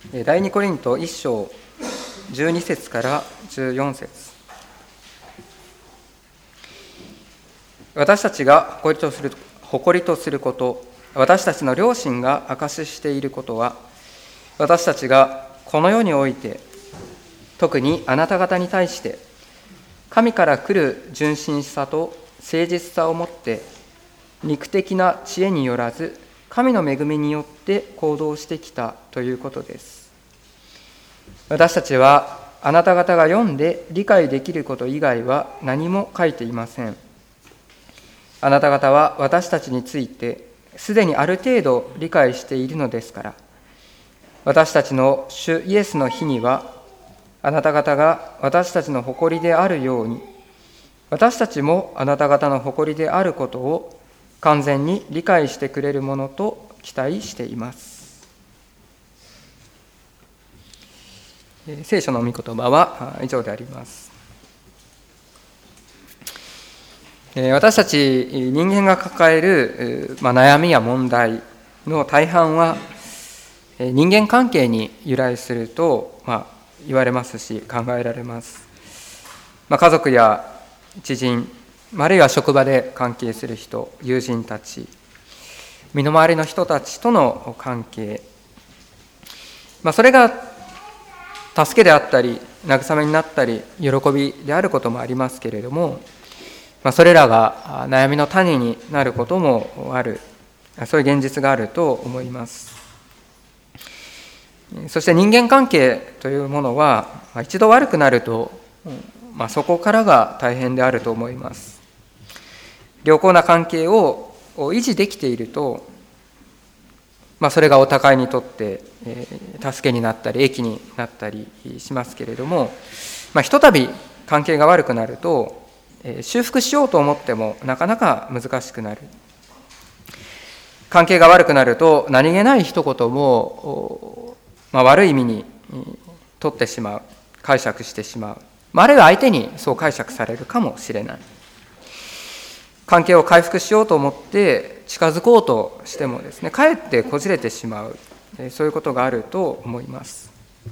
第2コリント1章12節から14節。私たちが誇りとすること、私たちの良心が証ししていることは、私たちがこの世において、特にあなた方に対して、神から来る純真さと誠実さをもって、肉的な知恵によらず、神の恵みによって行動してきたということです。私たちはあなた方が読んで理解できること以外は何も書いていません。あなた方は私たちについてすでにある程度理解しているのですから、私たちの主イエスの日には、あなた方が私たちの誇りであるように、私たちもあなた方の誇りであることを完全に理解してくれるものと期待しています。聖書の御言葉は以上であります。私たち人間が抱える悩みや問題の大半は人間関係に由来すると言われますし考えられます。家族や知人、あるいは職場で関係する人、友人たち、身の回りの人たちとの関係、それが助けであったり慰めになったり喜びであることもありますけれども、それらが悩みの種になることもある、そういう現実があると思います。そして人間関係というものは一度悪くなると、そこからが大変であると思います。良好な関係を維持できていると、それがお互いにとって助けになったり益になったりしますけれども、ひとたび関係が悪くなると修復しようと思ってもなかなか難しくなる。関係が悪くなると何気ない一言も、悪い意味に取ってしまう、解釈してしまう、あるいは相手にそう解釈されるかもしれない。関係を回復しようと思って近づこうとしてもですね、かえってこじれてしまう、そういうことがあると思います。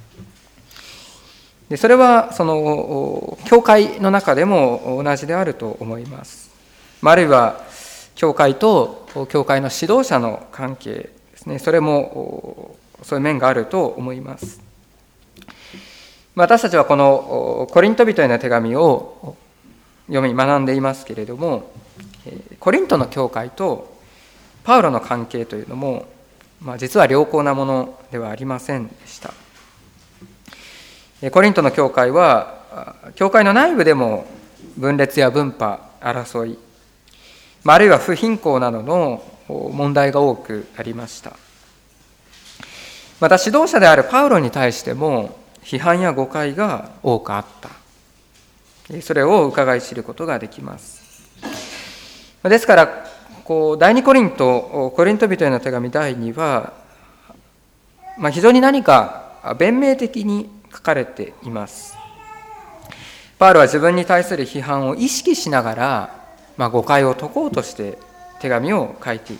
でそれはその教会の中でも同じであると思います。あるいは教会と教会の指導者の関係ですね、それもそういう面があると思います。私たちはこのコリント人への手紙を読み学んでいますけれども、コリントの教会とパウロの関係というのも、実は良好なものではありませんでした。コリントの教会は教会の内部でも分裂や分派、争い、あるいは不貧困などの問題が多くありました。また指導者であるパウロに対しても批判や誤解が多くあった。それを伺い知ることができます。ですから、第2コリント人への手紙第2は、非常に何か弁明的に書かれています。パウロは自分に対する批判を意識しながら、誤解を解こうとして手紙を書いている。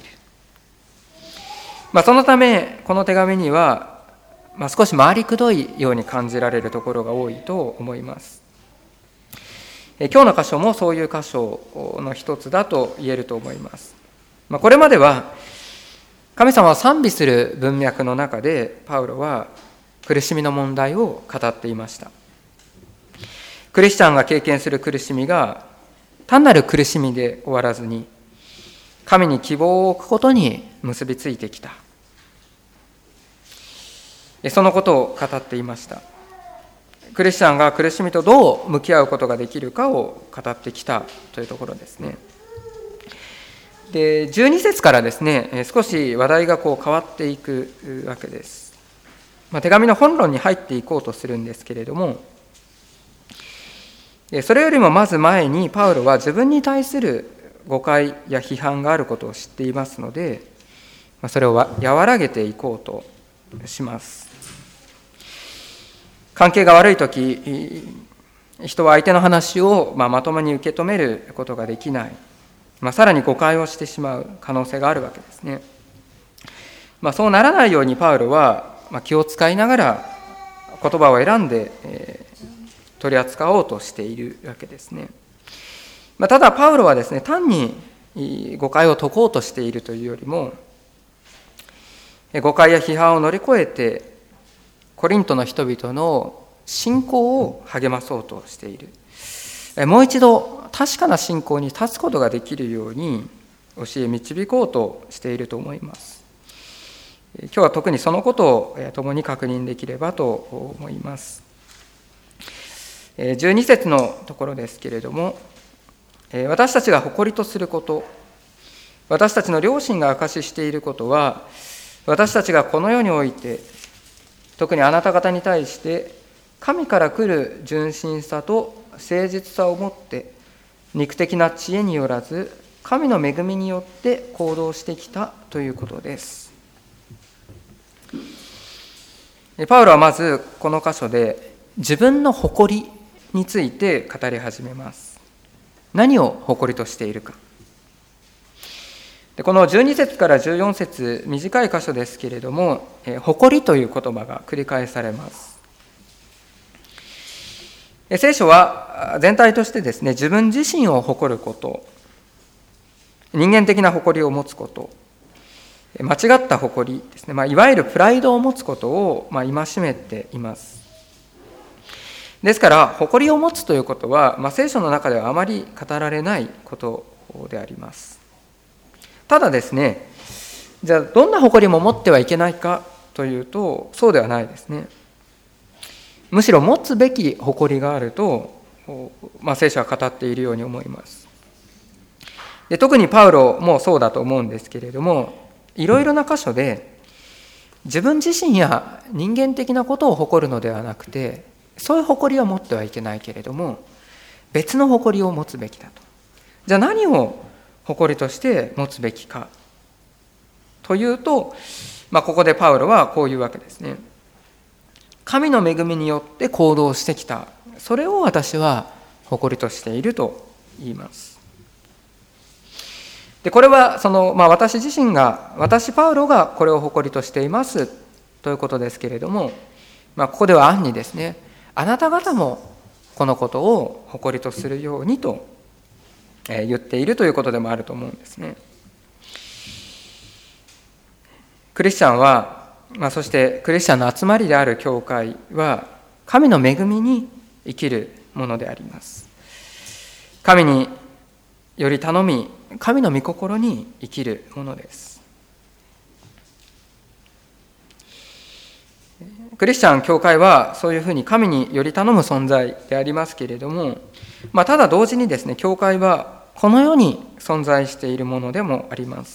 そのため、この手紙には、少し回りくどいように感じられるところが多いと思います。今日の箇所もそういう箇所の一つだと言えると思います。これまでは神様を賛美する文脈の中でパウロは苦しみの問題を語っていました。クリスチャンが経験する苦しみが単なる苦しみで終わらずに、神に希望を置くことに結びついてきた。そのことを語っていました。クリスチャンが苦しみとどう向き合うことができるかを語ってきたというところですね。で、12節からですね、少し話題が変わっていくわけです。手紙の本論に入っていこうとするんですけれども、それよりもまず前にパウロは自分に対する誤解や批判があることを知っていますので、それを和らげていこうとします。関係が悪いとき、人は相手の話をまともに受け止めることができない。さらに誤解をしてしまう可能性があるわけですね。そうならないようにパウロは気を使いながら言葉を選んで、取り扱おうとしているわけですね。ただパウロはですね、単に誤解を解こうとしているというよりも、誤解や批判を乗り越えてコリントの人々の信仰を励まそうとしている。もう一度確かな信仰に立つことができるように教え導こうとしていると思います。今日は特にそのことを共に確認できればと思います。12節のところですけれども、私たちが誇りとすること、私たちの良心が証ししていることは、私たちがこの世において、特にあなた方に対して神から来る純真さと誠実さをもって肉的な知恵によらず神の恵みによって行動してきたということです。パウロはまずこの箇所で自分の誇りについて語り始めます。何を誇りとしているか。この12節から14節、短い箇所ですけれども、誇りという言葉が繰り返されます。聖書は全体としてですね、自分自身を誇ること、人間的な誇りを持つこと、間違った誇りですね、いわゆるプライドを持つことを戒めています。ですから、誇りを持つということは、聖書の中ではあまり語られないことであります。ただですね、じゃあどんな誇りも持ってはいけないかというと、そうではないですね。むしろ持つべき誇りがあると、聖書は語っているように思います。で、特にパウロもそうだと思うんですけれども、いろいろな箇所で自分自身や人間的なことを誇るのではなくて、そういう誇りは持ってはいけないけれども、別の誇りを持つべきだと。じゃあ何を誇りとして持つべきかというと、ここでパウロはこういうわけですね。神の恵みによって行動してきた。それを私は誇りとしていると言います。で、これは私自身が、私パウロがこれを誇りとしていますということですけれども、ここでは暗にですね、あなた方もこのことを誇りとするようにと言っているということでもあると思うんですね。クリスチャンは、そしてクリスチャンの集まりである教会は神の恵みに生きるものであります。神により頼み、神の御心に生きるものです。クリスチャン教会はそういうふうに神により頼む存在でありますけれども、ただ同時にですね、教会はこの世に存在しているものでもあります。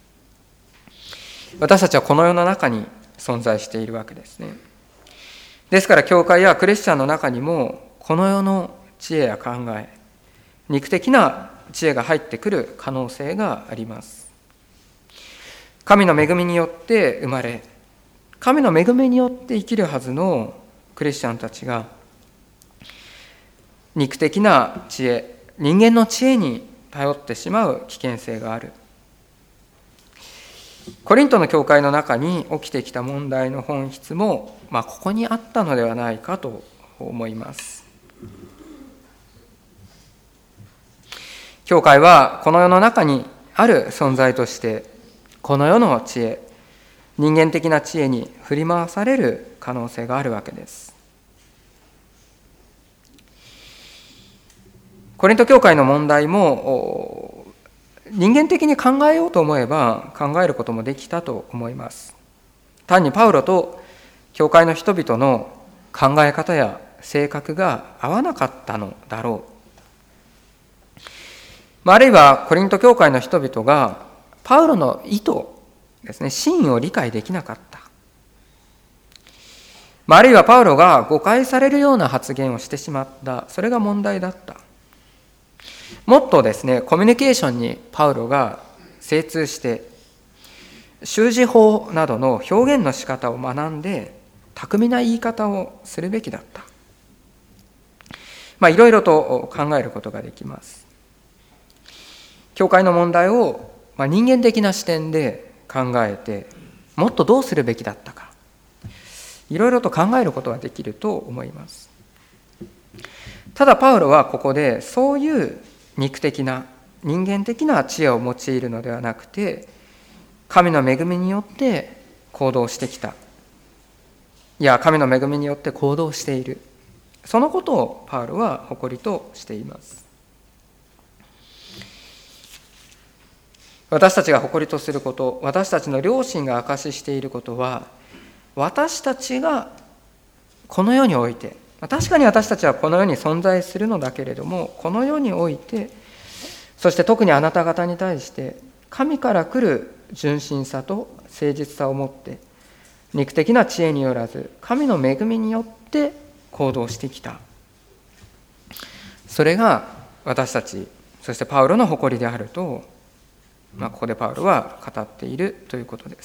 私たちはこの世の中に存在しているわけですね。ですから教会やクリスチャンの中にもこの世の知恵や考え、肉的な知恵が入ってくる可能性があります。神の恵みによって生まれ、神の恵みによって生きるはずのクリスチャンたちが肉的な知恵、人間の知恵に頼ってしまう危険性がある。コリントの教会の中に起きてきた問題の本質も、ここにあったのではないかと思います。教会はこの世の中にある存在として、この世の知恵、人間的な知恵に振り回される可能性があるわけです。コリント教会の問題も人間的に考えようと思えば考えることもできたと思います。単にパウロと教会の人々の考え方や性格が合わなかったのだろう。あるいはコリント教会の人々がパウロの意図ですね、真意を理解できなかった。あるいはパウロが誤解されるような発言をしてしまった。それが問題だった。もっとですね、コミュニケーションにパウロが精通して、習字法などの表現の仕方を学んで、巧みな言い方をするべきだった。いろいろと考えることができます。教会の問題を人間的な視点で考えて、もっとどうするべきだったか、 いろいろと考えることができると思います。ただパウロはここでそういう肉的な人間的な知恵を用いるのではなくて、神の恵みによって行動してきた、いや神の恵みによって行動している、そのことをパウロは誇りとしています。私たちが誇りとすること、私たちの良心が証ししていることは、私たちがこの世において、確かに私たちはこの世に存在するのだけれども、この世において、そして特にあなた方に対して神から来る純真さと誠実さを持って、肉的な知恵によらず神の恵みによって行動してきた。それが私たち、そしてパウロの誇りであると、ここでパウロは語っているということです。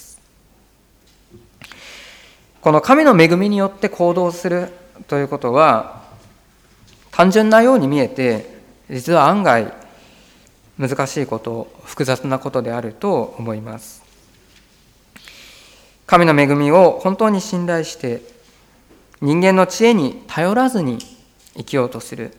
この神の恵みによって行動するということは、単純なように見えて、実は案外難しいこと、複雑なことであると思います。神の恵みを本当に信頼して、人間の知恵に頼らずに生きようとする。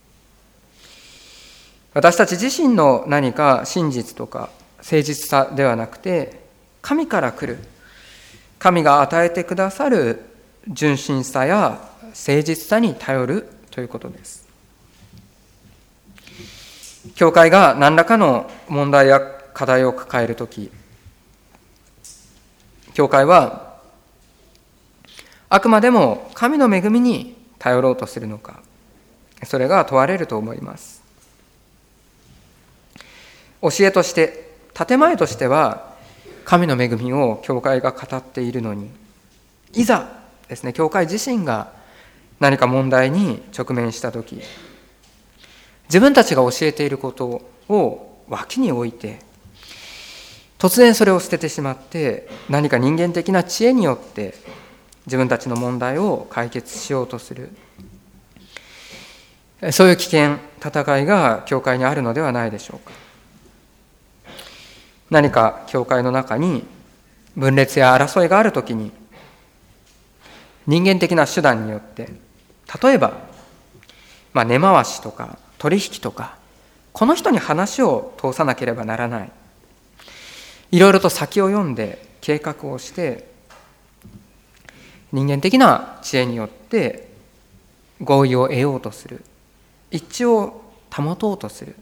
私たち自身の何か真実とか誠実さではなくて、神から来る、神が与えてくださる純真さや誠実さに頼るということです。教会が何らかの問題や課題を抱えるとき、教会はあくまでも神の恵みに頼ろうとするのか、それが問われると思います。教えとして、建前としては神の恵みを教会が語っているのに、いざですね、教会自身が何か問題に直面したとき、自分たちが教えていることを脇に置いて、突然それを捨ててしまって、何か人間的な知恵によって自分たちの問題を解決しようとする、そういう危険、戦いが教会にあるのではないでしょうか。何か教会の中に分裂や争いがあるときに、人間的な手段によって、例えば、根回しとか取引とか、この人に話を通さなければならない、いろいろと先を読んで計画をして、人間的な知恵によって合意を得ようとする、一致を保とうとする、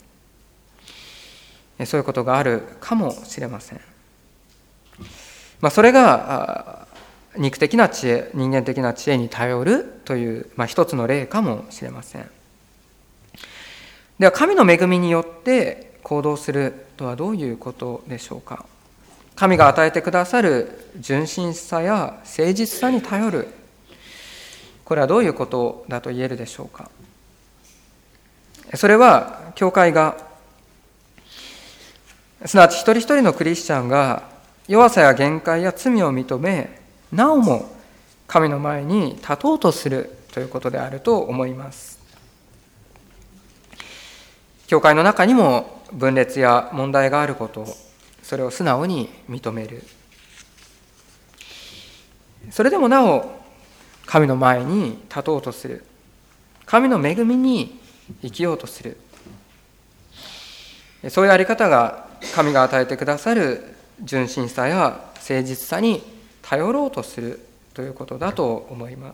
そういうことがあるかもしれません。それが肉的な知恵、人間的な知恵に頼るという、一つの例かもしれません。では、神の恵みによって行動するとはどういうことでしょうか。神が与えてくださる純真さや誠実さに頼る、これはどういうことだと言えるでしょうか。それは教会が、すなわち一人一人のクリスチャンが弱さや限界や罪を認め、なおも神の前に立とうとするということであると思います。教会の中にも分裂や問題があること、それを素直に認める。それでもなお神の前に立とうとする。神の恵みに生きようとする。そういうあり方が神が与えてくださる純真さや誠実さに頼ろうとするということだと思います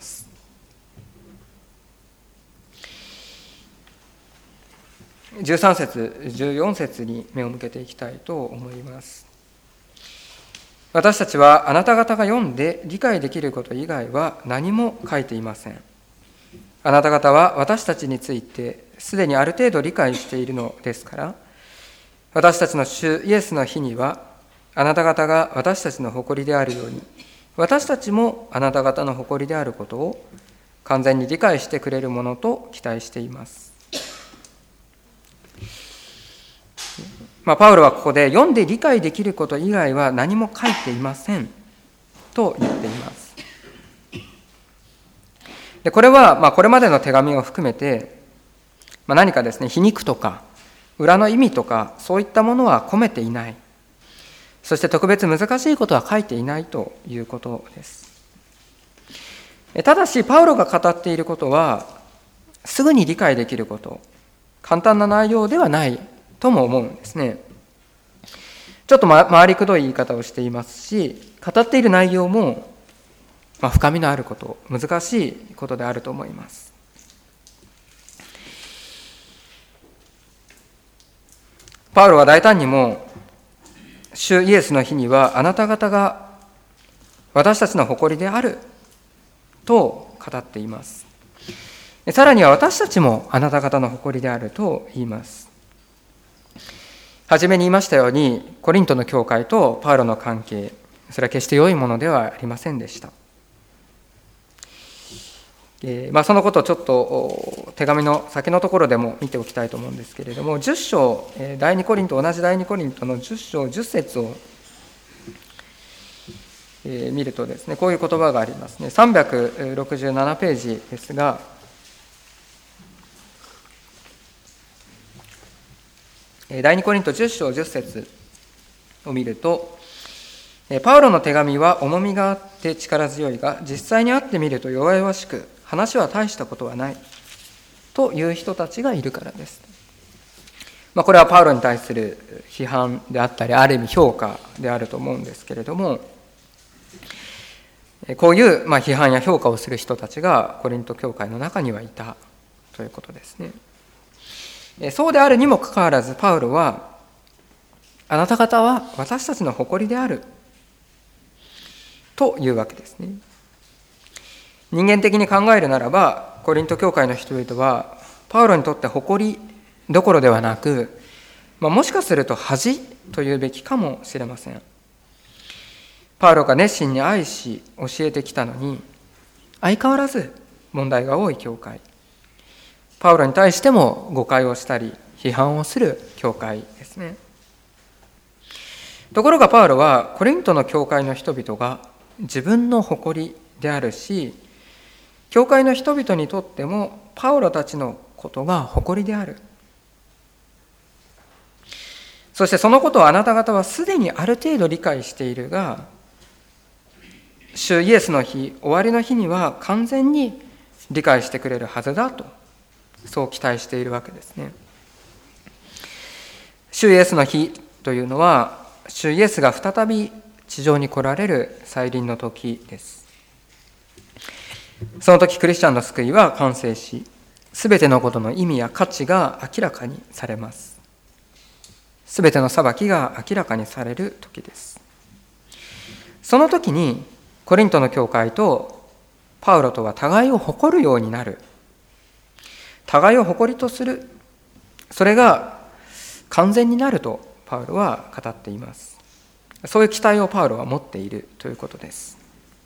。13節、14節に目を向けていきたいと思います。私たちはあなた方が読んで理解できること以外は何も書いていません。あなた方は私たちについてすでにある程度理解しているのですから、私たちの主イエスの日には、あなた方が私たちの誇りであるように、私たちもあなた方の誇りであることを完全に理解してくれるものと期待しています。パウロはここで読んで理解できること以外は何も書いていませんと言っています。でこれはこれまでの手紙を含めて、何かですね、皮肉とか裏の意味とかそういったものは込めていない。そして特別難しいことは書いていないということです。 ただし、パウロが語っていることは、すぐに理解できること、簡単な内容ではないとも思うんですね。ちょっと回りくどい言い方をしていますし、語っている内容も、深みのあること、難しいことであると思います。パウロは大胆にも、主イエスの日にはあなた方が私たちの誇りであると語っています。さらには私たちもあなた方の誇りであると言います。はじめに言いましたように、コリントの教会とパウロの関係、それは決して良いものではありませんでした。そのことをちょっと手紙の先のところでも見ておきたいと思うんですけれども、10章、第2コリント、同じ第2コリントの10章10節を見るとですね、こういう言葉がありますね。367ページですが、第2コリント10章10節を見ると、パウロの手紙は重みがあって力強いが、実際に会ってみると弱々しく、話は大したことはないという人たちがいるからです。これはパウロに対する批判であったり、ある意味評価であると思うんですけれども、こういう批判や評価をする人たちがコリント教会の中にはいたということですね。そうであるにもかかわらず、パウロは、あなた方は私たちの誇りであるというわけですね。人間的に考えるならば、コリント教会の人々はパウロにとって誇りどころではなく、もしかすると恥というべきかもしれません。パウロが熱心に愛し教えてきたのに、相変わらず問題が多い教会、パウロに対しても誤解をしたり批判をする教会ですね。ところがパウロはコリントの教会の人々が自分の誇りであるし、教会の人々にとってもパウロたちのことが誇りである。そしてそのことをあなた方はすでにある程度理解しているが、主イエスの日、終わりの日には完全に理解してくれるはずだと、そう期待しているわけですね。主イエスの日というのは、主イエスが再び地上に来られる再臨の時です。その時クリスチャンの救いは完成し、すべてのことの意味や価値が明らかにされます。すべての裁きが明らかにされる時です。その時にコリントの教会とパウロとは互いを誇るようになる。互いを誇りとする。それが完全になるとパウロは語っています。そういう期待をパウロは持っているということです。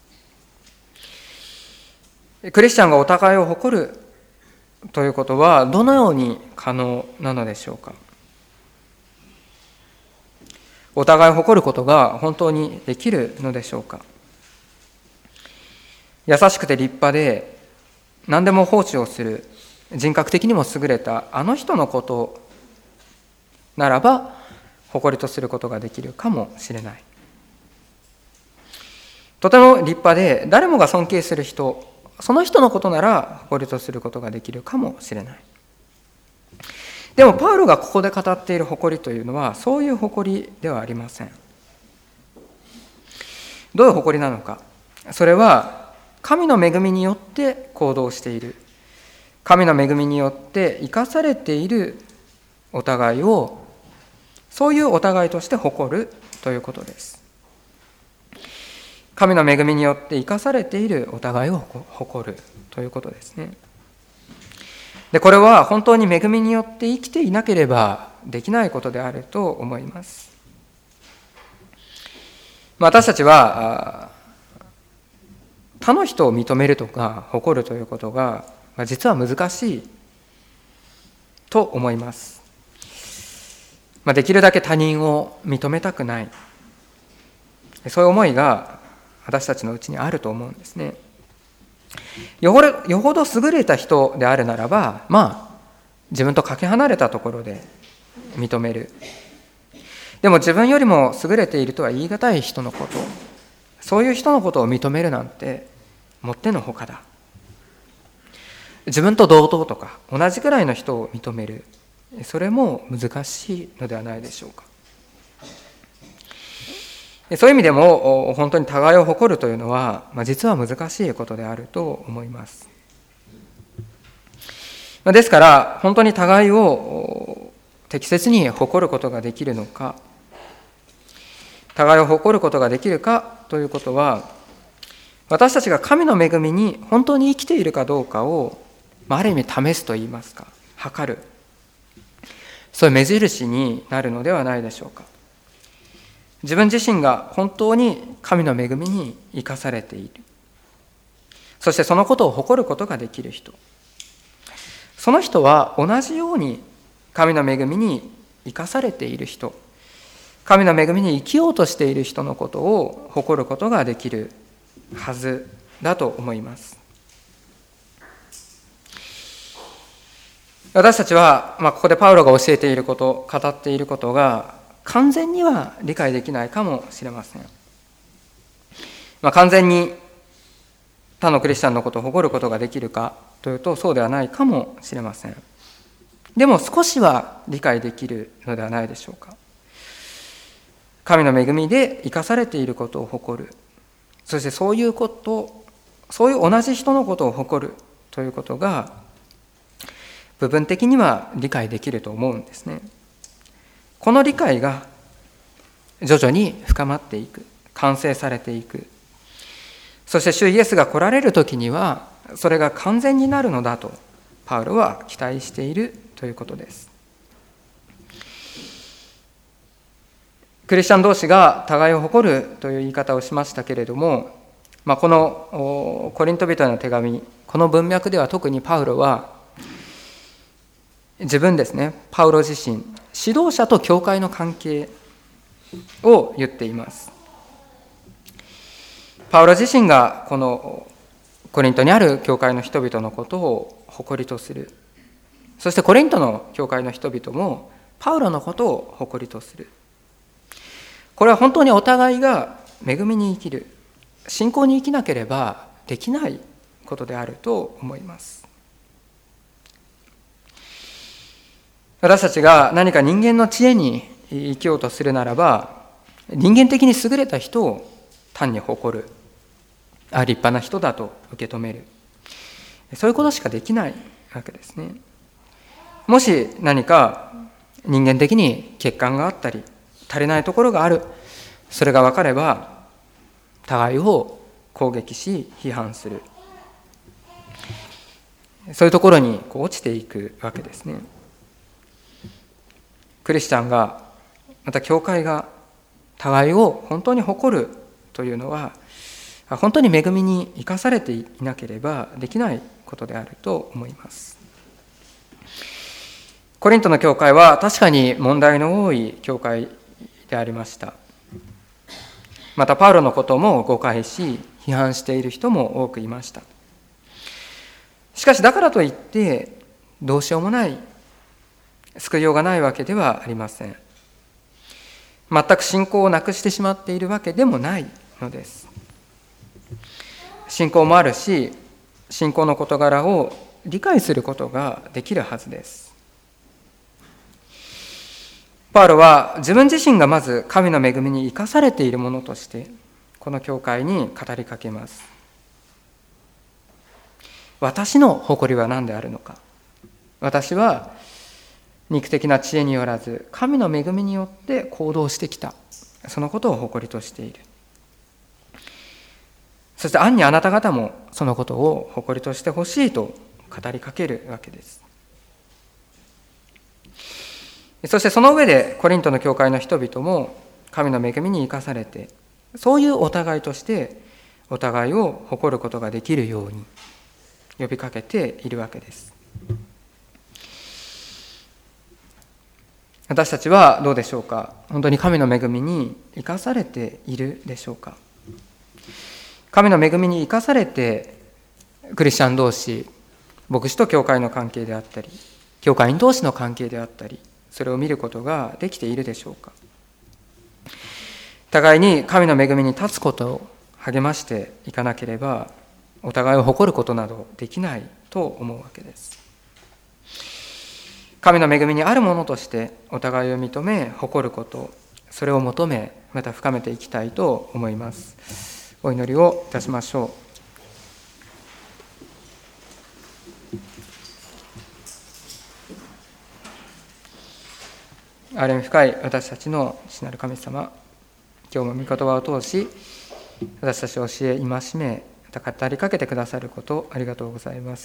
クリスチャンがお互いを誇るということはどのように可能なのでしょうか。お互いを誇ることが本当にできるのでしょうか。優しくて立派で何でも放置をする、人格的にも優れたあの人のことならば誇りとすることができるかもしれない。とても立派で誰もが尊敬する人、その人のことなら誇りとすることができるかもしれない。でもパウロがここで語っている誇りというのはそういう誇りではありません。どういう誇りなのか。それは神の恵みによって行動している、神の恵みによって生かされているお互いを、そういうお互いとして誇るということです。神の恵みによって生かされているお互いを誇るということですね。で、これは本当に恵みによって生きていなければできないことであると思います。私たちは他の人を認めるとか誇るということが実は難しいと思います。できるだけ他人を認めたくない、そういう思いが私たちのうちにあると思うんですね。よほど優れた人であるならば、自分とかけ離れたところで認める。でも自分よりも優れているとは言い難い人のこと、そういう人のことを認めるなんてもってのほかだ。自分と同等とか同じくらいの人を認める、それも難しいのではないでしょうか。そういう意味でも本当に互いを誇るというのは、実は難しいことであると思います。ですから本当に互いを適切に誇ることができるのか、互いを誇ることができるかということは、私たちが神の恵みに本当に生きているかどうかを、ある意味試すといいますか、測る、そういう目印になるのではないでしょうか。自分自身が本当に神の恵みに生かされている、そしてそのことを誇ることができる人、その人は同じように神の恵みに生かされている人、神の恵みに生きようとしている人のことを誇ることができるはずだと思います。私たちは、ここでパウロが教えていること、語っていることが完全には理解できないかもしれません。完全に他のクリスチャンのことを誇ることができるかというと、そうではないかもしれません。でも少しは理解できるのではないでしょうか。神の恵みで生かされていることを誇る、そしてそういう同じ人のことを誇るということが部分的には理解できると思うんですね。この理解が徐々に深まっていく、完成されていく、そして主イエスが来られる時にはそれが完全になるのだとパウロは期待しているということです。クリスチャン同士が互いを誇るという言い方をしましたけれども、このコリント人への手紙、この文脈では特にパウロは自分ですね、パウロ自身、指導者と教会の関係を言っています。パウロ自身がこのコリントにある教会の人々のことを誇りとする。そしてコリントの教会の人々もパウロのことを誇りとする。これは本当にお互いが恵みに生きる、信仰に生きなければできないことであると思います。私たちが何か人間の知恵に生きようとするならば、人間的に優れた人を単に誇る、立派な人だと受け止める、そういうことしかできないわけですね。もし何か人間的に欠陥があったり足りないところがある、それが分かれば互いを攻撃し批判する、そういうところに落ちていくわけですね。クリスチャンが、また教会が互いを本当に誇るというのは、本当に恵みに生かされていなければできないことであると思います。コリントの教会は確かに問題の多い教会でありました。またパウロのことも誤解し批判している人も多くいました。しかしだからといってどうしようもない、救いようがないわけではありません。全く信仰をなくしてしまっているわけでもないのです。信仰もあるし、信仰の事柄を理解することができるはずです。パウロは自分自身がまず神の恵みに生かされているものとしてこの教会に語りかけます。私の誇りは何であるのか。私は肉的な知恵によらず神の恵みによって行動してきた、そのことを誇りとしている。そして暗にあなた方もそのことを誇りとしてほしいと語りかけるわけです。そしてその上でコリントの教会の人々も神の恵みに生かされて、そういうお互いとしてお互いを誇ることができるように呼びかけているわけです。私たちはどうでしょうか。本当に神の恵みに生かされているでしょうか。神の恵みに生かされてクリスチャン同士、牧師と教会の関係であったり、教会員同士の関係であったり、それを見ることができているでしょうか。互いに神の恵みに立つことを励ましていかなければお互いを誇ることなどできないと思うわけです。神の恵みにあるものとしてお互いを認め誇ること、それを求めまた深めていきたいと思います。お祈りをいたしましょう。憐れみ深い私たちの父なる神様、今日も御言葉を通し私たちを教え戒めまた語りかけてくださることありがとうございます。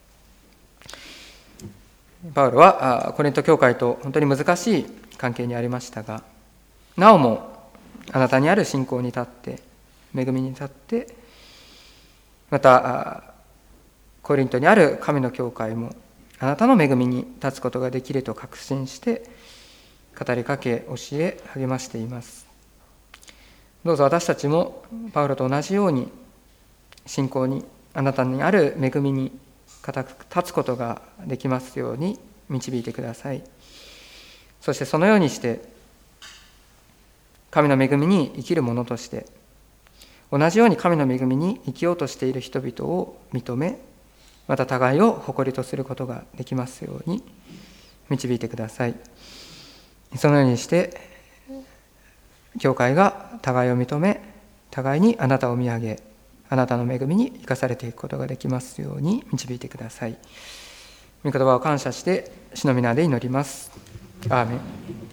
パウロはコリント教会と本当に難しい関係にありましたが、なおもあなたにある信仰に立って恵みに立ってまたコリントにある神の教会もあなたの恵みに立つことができると確信して語りかけ教え励ましています。どうぞ私たちもパウロと同じように信仰にあなたにある恵みに固く立つことができますように導いてください。そしてそのようにして神の恵みに生きる者として同じように神の恵みに生きようとしている人々を認め、また互いを誇りとすることができますように導いてください。そのようにして教会が互いを認め、互いにあなたを見上げ、あなたの恵みに生かされていくことができますように導いてください。御言葉を感謝して主の皆で祈ります。アーメン。